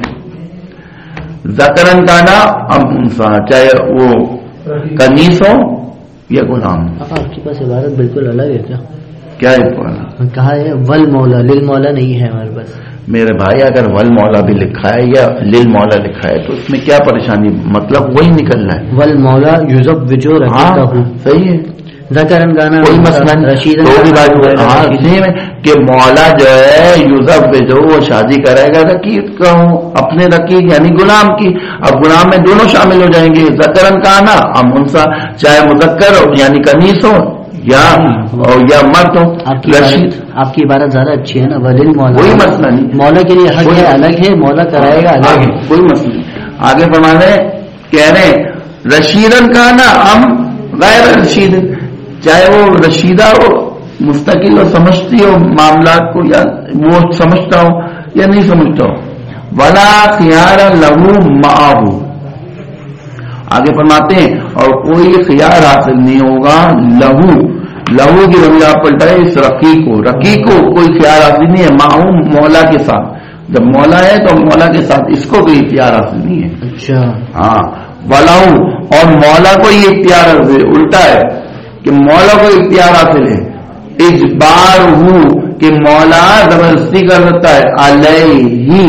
ذکرن کانا ام انسا, چاہے وہ کنیس ہو یا غلام. آپ کے پاس عبارت بالکل الگ ہے کیا؟ کیا ہے کہا ہے ول مولا, لل مولا نہیں ہے ہمارے پاس. میرے بھائی اگر ول مولا بھی لکھا ہے یا لل مولا لکھا ہے تو اس میں کیا پریشانی, مطلب وہی نکل رہا ہے. ول مولا یوزب وجو رکھتا ہوں, صحیح ہے, ذکرن گانا کوئی مسئلہ نہیں کہ مولا جو ہے یوزب وجو وہ شادی کرے گا رقیق کا ہوں, اپنے رقیق یعنی غلام کی. اب غلام میں دونوں شامل ہو جائیں گے, ذکرن کانا ام انسا, چاہے مذکر ہو یعنی کنیس ہو یا یا مرد ہو. آپ کی عبارت زیادہ اچھی ہے نا, ولل مولا, کوئی مسئلہ نہیں, مولا کے لیے حق ہے الگ ہے, مولا کرائے گا الگ ہے, کوئی مسئلہ نہیں. آگے فرمانے کہہ رہے رشیدن کا نا ہم غیر رشید, چاہے وہ رشیدہ ہو, مستقل ہو, سمجھتی ہو معاملات کو, یا وہ سمجھتا ہو یا نہیں سمجھتا ہو. ولا خیار لہو معاہو, آگے فرماتے ہیں اور کوئی خیار حاصل نہیں ہوگا لہو, لہو کی روی آپ پلٹائے اس رقیق کو, رقیق کو کوئی خیار حاصل نہیں ہے معاہو مولا کے ساتھ. جب مولا ہے تو مولا کے ساتھ اس کو کوئی اختیار حاصل نہیں ہے. اچھا ہاں, ولاؤ, اور مولا کو یہ اختیار الٹا ہے کہ مولا کو اختیار حاصل ہے اجبار ہو کہ مولا زبردستی کر سکتا ہے, علیہ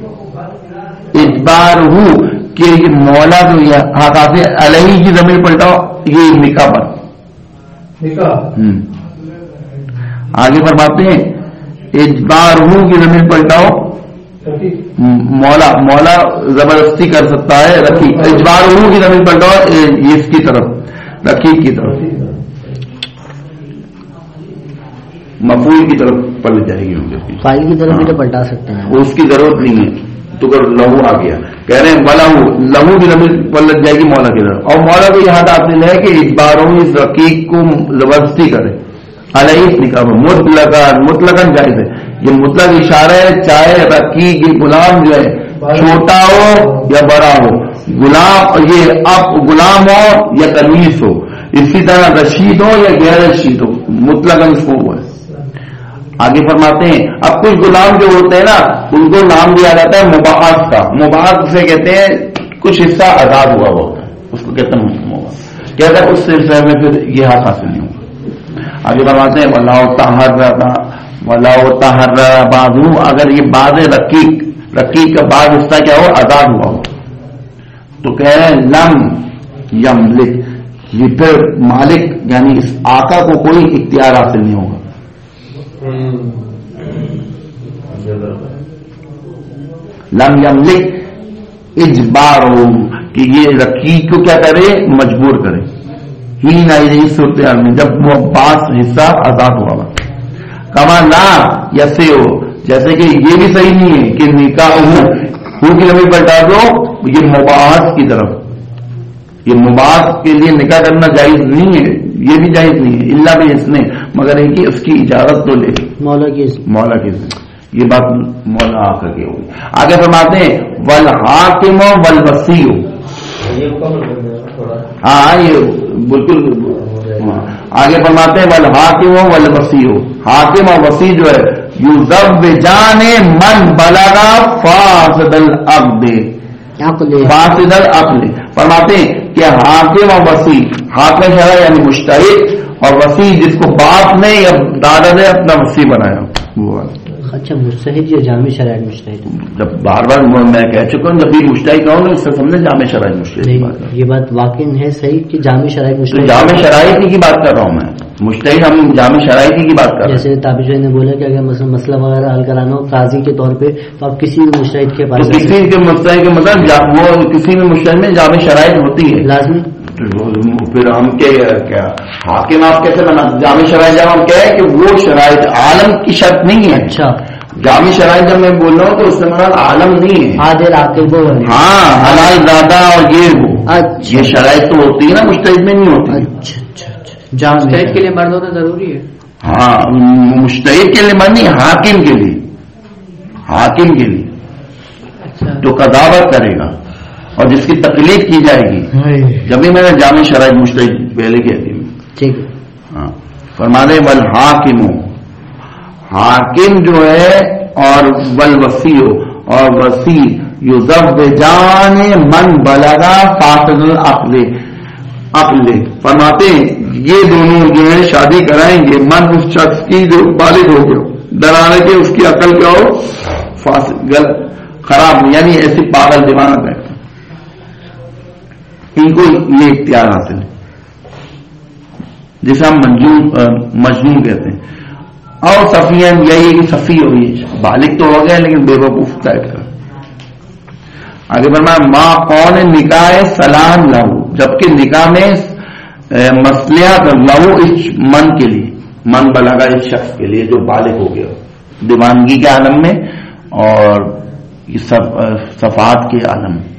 اجبار ہو کہ مولا جو حاصل علیہ کی زمین پلٹاؤ یہ نکاح پر. آگے فرماتے ہیں اجبار ہو کی زمین پلٹاؤ, مولا مولا زبردستی کر سکتا ہے رقیق, اجبار ہو کی زمین پلٹاؤ یہ اس کی طرف رقیق کی طرف, مفعول کی طرف پلٹ جائے گی, فائل کی طرف بھی تو پلٹا سکتے ہیں, اس کی ضرورت نہیں ہے. تو اگر لہو آ گیا, کہہ رہے ہیں بلاؤ لہو کی زمین پلٹ جائے گی مولا کی طرف, اور مولا کو یہ حد حاصل ہے کہ اجباروں اس رقیق کو زبردستی کرے علیہ نکاح مطلقاً, مطلقاً جائز ہے. یہ مطلق اشارہ ہے, چاہے رقیق یہ غلام جو ہے چھوٹا ہو یا بڑا ہو, غلام یہ اب غلام ہو یا کنیس ہو, اسی طرح رشید ہو یا غیر رشید ہو, مطلقاً اس کو وہ ہے. آگے فرماتے ہیں اب کچھ غلام جو ہوتے ہیں نا ان کو نام دیا جاتا ہے مباحث کا. مباحث سے کہتے ہیں کچھ حصہ آزاد ہوا ہوتا ہے, اس کو کہتے ہیں مسلم ہوگا, کہتا ہے اس سلسلے میں پھر یہ حق حاصل نہیں ہوگا. آگے فرماتے ہیں ولاؤ تحرر, ولاؤ تحرر بازو, اگر یہ باز رقیق, رقیق کا بعض حصہ کیا ہو آزاد ہوا ہو تو کہہ رہے ہیں لم یملک, یہ پھر مالک یعنی اس آقا کو کوئی اختیار حاصل نہیں ہوگا. لم یملک اجبار ہو کہ یہ رقیق کو کیا کرے, مجبور کرے. ہی نہ یہی صورتحال میں جب وہ بعض حصہ آزاد ہوا ہوا, کما لا یسے ہو, جیسے کہ یہ بھی صحیح نہیں ہے کہ نکاح ہو کی نمی پلٹا دو, یہ مباحث کی طرف, یہ مباحث کے لیے نکاح کرنا جائز نہیں ہے, یہ بھی جائز نہیں ہے اللہ بھی اس نے, مگر ہے کہ اس کی اجازت تو لے مولا کی مولا کی یہ بات مولا آ کر کے ہوگی. آگے فرماتے ہیں والحاکم والوصی, ہاں یہ بالکل آگے فرماتے ہیں ول حاکم ول وسیع، حاکم اور وسیع جو ہے یزوجان من بلغ فاسد العقد فاسد العقل، فرماتے ہیں کہ حاکم اور وسیع، حاکم شرع یعنی مجتہد، اور وسیع جس کو باپ نے یا دادا نے اپنا وسیع بنایا وہ۔ اچھا مجتہد یا جامع شرائط مجتہد؟ جب بار بار میں کہہ چکا ہوں جب بھی مجتہد کہوں گا اس سے سمجھے جامع شرائط مجتہد، یہ بات واقعی ہے صحیح کہ جامع شرائط مجتہد؟ جامع شرائط کی بات کر رہا ہوں میں، مجتہد ہم جامع شرائط کی بات کر رہے ہیں۔ جیسے تابع نے بولا کہ اگر مثلا مسئلہ وغیرہ حل کرانا ہو قاضی کے طور پہ تو آپ کسی بھی مجتہد کے پاس، کسی کے مجتہد کے مطلب وہ کسی بھی مجتہد میں جامع شرائط ہوتی ہے لازمی، پھر ہم کیا حاکم آپ کیسے بنا جامع شرائط؟ جب ہم کہے کہ وہ شرائط عالم کی شرط نہیں ہے۔ اچھا جامع شرائط جب میں بول رہا ہوں تو اس سے مراد عالم نہیں ہے، عادل عاقل وہ، ہاں حلال زیادہ اور یہ وہ، اچھا یہ شرائط تو ہوتی ہے نا، مجتہد میں نہیں ہوتی۔ اچھا اچھا اچھا مجتہد کے لیے مرد ہونا ضروری ہے؟ ہاں مجتہد کے لیے مرد نہیں، حاکم کے لیے، حاکم کے لیے اچھا جو قضاوت کرے گا اور جس کی تقلید کی جائے گی، جبھی میں نے جامع شرائط مجتہد پہلے کہتی ہوں۔ ٹھیک ہے، ہاں فرمانے ول حاکم، حاکم جو ہے، اور ول وسیع، اور وسیع یزوجان من بلغ فاسد العقل، عقل، فرماتے ہیں یہ دونوں جو ہے شادی کرائیں گے من اس شخص کی جو بالغ ہو گیا، ڈرانے کے اس کی عقل کیا ہو فاسد خراب ہو، یعنی ایسی پاگل دیوانہ ہے، ان کو یہ اختیار حاصل ہے جسے ہم منجوم مجنون کہتے ہیں۔ اور صفین یہی کہ صفی ہوئی، بالغ تو ہو گیا لیکن بے وقوف ٹائپ کا۔ آگے بڑھنا ماں کون نکاح سلام لہو، جبکہ نکاح میں مصلحت لہو اس من کے لیے، من بلغا اس شخص کے لیے جو بالغ ہو گیا دیوانگی کے عالم میں اور صفات کے عالم میں۔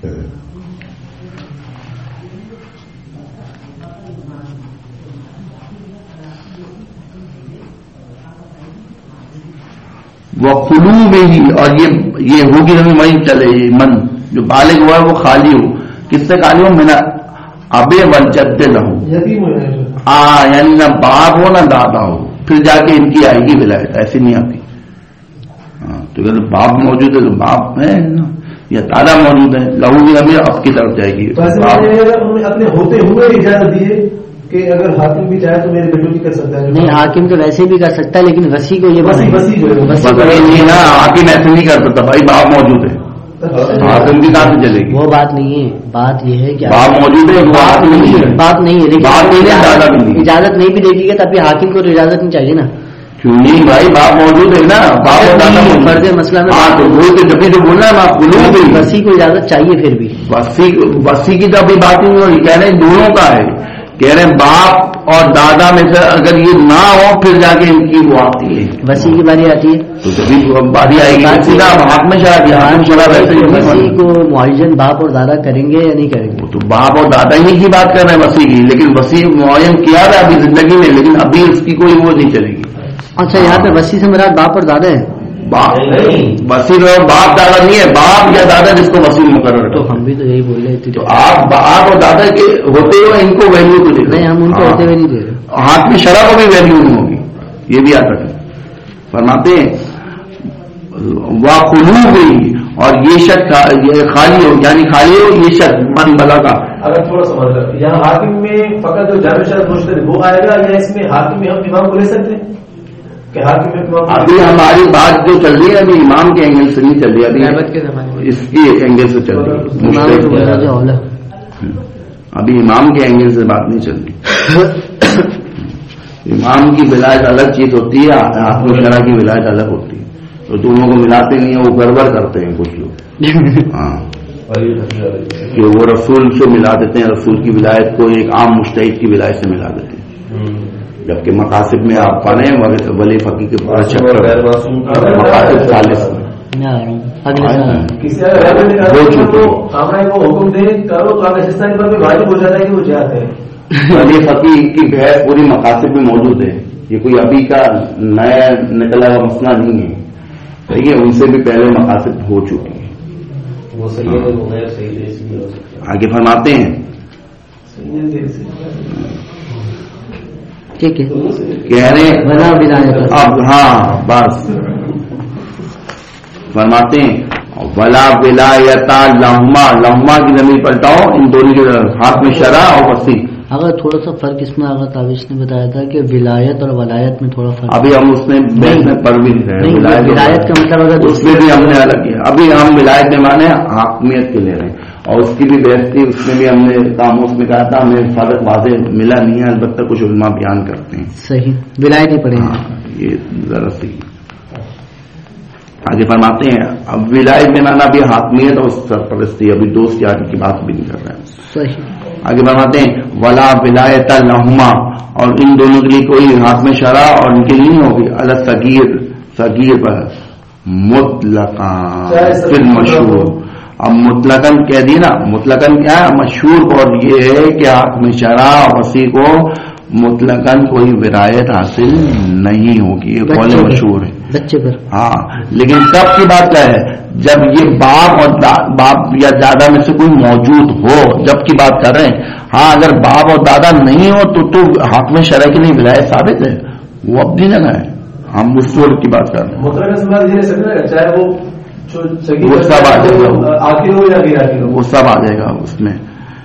وہ قلوب ہی، اور یہ یہ ہوگی ہمیں وہیں چلے، یہ من جو بالغ ہوا ہے وہ خالی ہو، کس سے خالی ہو؟ میں نے ابے ول جد لہو، ہاں یعنی نہ باپ ہو نہ دادا ہو، پھر جا کے ان کی آئے گی ولایت، ایسی نہیں آتی۔ ہاں تو اگر باپ موجود ہے تو باپ ہے یا دادا موجود ہے، لہو بھی ہمیں اب کی طرف جائے گی۔ اپنے ہوتے ہوئے اجازت دیے کہ اگر حاکم بھی چاہے تو میرے بیٹوں کی کر سکتا ہے؟ نہیں، حاکم تو ویسے بھی کر سکتا ہے لیکن وسیع کو یہ وسیع وسیع جو ہے نہیں نا، حاکم ایسے نہیں کر سکتا بھائی، باپ موجود ہے، حاکم کی کہاں سے چلے گی؟ وہ بات نہیں ہے، بات یہ ہے کہ باپ موجود ہے، بات نہیں ہے، بات نہیں ہے لیکن اجازت نہیں بھی دے گی تب بھی حاکم کو اجازت نہیں چاہیے نا؟ کیوں نہیں بھائی، باپ موجود ہے نا، باپ فرض مسئلہ میں، ہاں تو وہ تو جب جو بولنا ہے آپ قلوب ہی، وسیع کو اجازت چاہیے پھر بھی، وسیع وسیع کی تو ابھی بات نہیں ہو رہی، کہہ رہے ہیں دونوں کا ہے، کہہ رہے ہیں باپ اور دادا میں سے اگر یہ نہ ہو پھر جا کے ان کی وہ آتی ہے، وسیع کی باری آتی ہے تو جبھی باری آئے گی سیدھا حق میں شراب حاکم شراب ایسے ہی وسیع کو معین باپ اور دادا کریں گے یا نہیں کریں گے؟ تو باپ اور دادا ہی کی بات کر رہے ہیں وسیع کی، لیکن وسیع معین کیا ہے ابھی زندگی میں، لیکن ابھی اس کی کوئی وہ نہیں چلے گی۔ اچھا یہاں پہ وسیع سے مراد باپ اور دادا ہے؟ وسیع باپ دادا نہیں ہے، باپ یا دادا جس کو وسیع مقرر، تو ہم بھی تو یہی بول رہے تھے، تو آپ باپ اور دادا کے ہوتے ہوئے ان کو ویلیو تو دے نہیں، ہم ان کو ہوتے ہوئے نہیں دے رہے، ہاتھ میں شراب کو بھی ویلیو نہیں ہوگی، یہ بھی یاد رکھیں۔ فرماتے ہیں وَقُلُوبِ ہی، اور یہ شخص خالی ہو، یعنی خالی ہو یہ شخص من بلا کا۔ اگر تھوڑا سا مطلب یہاں حاکم میں فقط جو جامع شرط مشترک وہ آئے گا، یا اس میں حاکم میں ہم امام کو لے سکتے ہیں کہ حاکم میں امام؟ ابھی ہماری بات جو چل رہی ہے ابھی امام کے اینگل سے نہیں چل رہی، ابھی اس کی اینگل سے چل رہی ہے، ابھی امام کے اینگل سے بات نہیں چل رہی۔ امام کی ولایت الگ چیز ہوتی ہے، حاکم شرع کی ولایت الگ ہوتی ہے، تو دونوں کو ملاتے نہیں ہیں، وہ گڑبڑ کرتے ہیں کچھ لوگ، ہاں کہ وہ رسول سے ملا دیتے ہیں، رسول کی ولایت کو ایک عام مجتہد کی ولایت سے ملا دیتے ہیں، جبکہ مقاصد میں آپ پڑھیں ولی فقی کے مقاصد چالیس میں حکم دے کرو تو پاکستان پر بھی واجب ہو جاتا ہے کہ وہ جاتے ہیں۔ ولی فقی کی بحث پوری مقاصد میں موجود ہے، یہ کوئی ابھی کا نیا نکلا ہوا مسئلہ نہیں ہے، ٹھیک ہے، ان سے بھی پہلے مقاصد ہو چکی ہے۔ آگے فرماتے ہیں ٹھیک ہے کہہ رہے بنا ولایت. اب ہاں بس فرماتے ہیں ولا ولایتا لہما لہما کی زمین پلٹاؤ ان دونوں کے ہاتھ میں شرع اور وسیع. اگر تھوڑا سا فرق اس میں آگا تابش نے بتایا تھا کہ ولایت اور ولایت میں تھوڑا فرق. ابھی ہم اس میں بحث میں پڑھ بھی نہیں رہے. ولایت کا مطلب اگر اس میں بھی ہم نے الگ کیا. ابھی ہم ولایت میں مانے حاکمیت کے لے رہے ہیں اور اس کی بھی بحث تھی. اس میں بھی ہم نے کاموس میں کہا تھا ہمیں فرق واضح ملا نہیں ہے. البتہ کچھ علماء بیان کرتے ہیں. صحیح ولایت ہی پڑھیں گے. یہ ذرا سی آگے فرماتے ہیں اب ولایت میں مانا بھی حاکمیت اور سرپرستی. ابھی دوست کی آگے کی بات بھی نہیں کر رہے ہیں. صحیح آگے فرماتے ہیں ولا ولایت لہما اور ان دونوں کے لیے کوئی ہاتھ میں شرع اور ان کے لیے نہیں ہوگی اللہ صغیر صغیر پر مطلقاً پھر مشہور. اب مطلقاً کہہ دی نا. مطلقاً کیا ہے مشہور اور یہ ہے کہ ہاتھ میں شرع اور وسیع کو مطلقاً کوئی ولایت حاصل نہیں ہوگی. یہ قول مشہور ہے بچے پر. ہاں لیکن کب کی بات کیا ہے جب یہ باپ اور باپ یا دادا میں سے کوئی موجود ہو جب کی بات کر رہے ہیں. ہاں اگر باپ اور دادا نہیں ہو تو تو حق میں شرع کی نہیں ولایت ثابت ہے. وہ اپنی جگہ ہے. ہم اس صورت کی بات کر رہے ہیں. چاہے وہ وہ سب آ جائے گا. آخر ہو یا وہ سب آ جائے گا. اس میں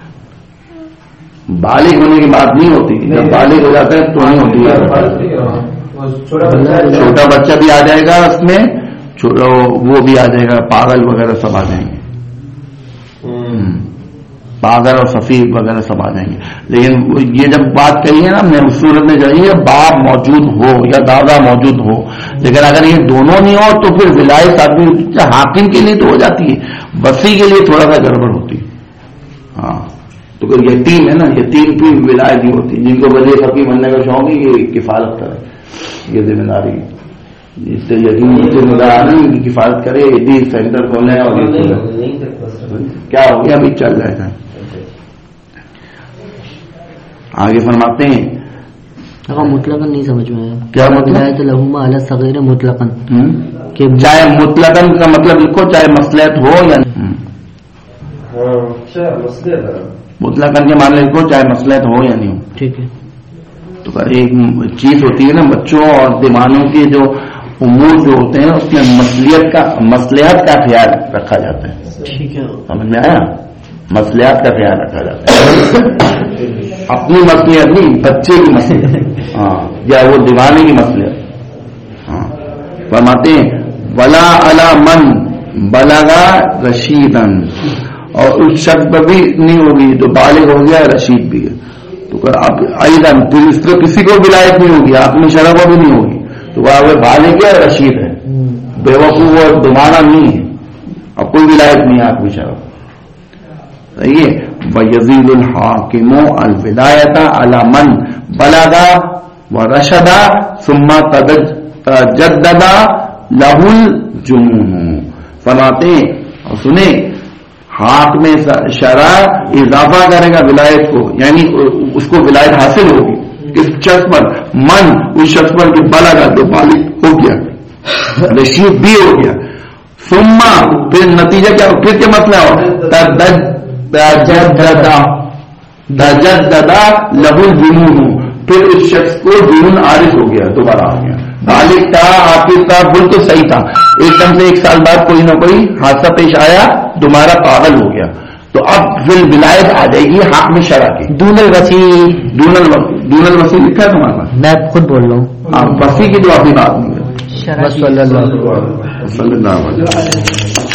بالغ ہونے کی بات نہیں ہوتی. جب بالغ ہو جاتا ہے تو نہیں ہوتی ہے. چھوٹا بچہ بھی آ جائے گا اس میں. وہ بھی آ جائے گا. پاگل وغیرہ سب آ جائیں گے. پاگل اور سفید وغیرہ سب آ جائیں گے. لیکن یہ جب بات کہی ہے نا ہم نے اس صورت میں چاہیے باپ موجود ہو یا دادا موجود ہو. لیکن اگر یہ دونوں نہیں ہو تو پھر ولایت آدمی حاکم کے لیے تو ہو جاتی ہے. وسیع کے لیے تھوڑا سا گڑبڑ ہوتی ہے. ہاں تو یتیم ہے نا یتیم کی ولایت نہیں ہوتی. جن کو ولی فقیر بننے کا شوق ہے یہ کفالت کرے. یہ ذمہ داری اس سے یتیم ذمہ دار ان کی کفالت کرے. یہ سینٹر کھولنا ہے اور کیا ہو گیا ابھی چل رہا ہے. آگے فرماتے ہیں مطلقاً نہیں سمجھ میں آیا کیا مطلب لہما علی صغیر مطلقاً. چاہے مطلقاً کا مطلب لکھو چاہے مصلحت ہو یا نہیں. مطلقاً کے معنی لکھو چاہے مصلحت ہو یا نہیں ہو. ٹھیک ہے. تو ایک چیز ہوتی ہے نا بچوں اور دیوانوں کے جو امور جو ہوتے ہیں اس میں مصلحت کا مصلحت کا خیال رکھا جاتا ہے. ٹھیک ہے سمجھ میں آیا. مصلحت کا خیال رکھا جاتا ہے. اپنی مصلحت نہیں بچے کی مصلحت. ہاں یا وہ دیوانے کی مصلحت. ہاں فرماتے ہیں ولا علی من بلغا رشیدن اور اس شخص پر بھی نہیں ہوگی تو بالغ ہو گیا رشید بھی ہے. تو اب ایدن پھر اس طرح کسی کو ولایت نہیں ہوگی. آپ میں شرع بھی نہیں ہوگی تو وہ بالغ ہے رشید ہے. بے وقوف اور دوبارہ نہیں ہے. اب کوئی ولایت نہیں ہے آپ میں شرع. صحیح ہے. وَيَزِيدُ الْحَاكِمُ الْوِلَایَةَ عَلَى مَنْ بَلَغَ وَرَشَدَ ثُمَّ تَجَدَّدَ لَهُ الْجُنُونُ. فرماتے ہیں اور سنیں ہاتھ میں شرع اضافہ کرے گا ولایت کو یعنی اس کو ولایت حاصل ہوگی کس شخص پر من اس شخص پر کہ بلغ جو بالغ ہو گیا رشید بھی ہو گیا. ثم پھر نتیجہ کیا پھر کیا مسئلہ ہو تجدد تجدد لہو الجنون. پھر اس شخص کو جنون عارض ہو گیا دوبارہ آ گیا. بالغ تھا حافظ تھا بالکل صحیح تھا. ایک دم سے ایک سال بعد کوئی نہ کوئی حادثہ پیش آیا دوبارہ پاگل ہو گیا. تو اب پھر ولایت آ جائے گی حق میں شرع کی. دون الوسیع دون دون الوسیع لکھا ہے تمہارے پاس. میں خود بول رہا ہوں. ہاں وسیع کی تو اپنی بات نہیں ہے. صلی اللہ علیہ وسلم.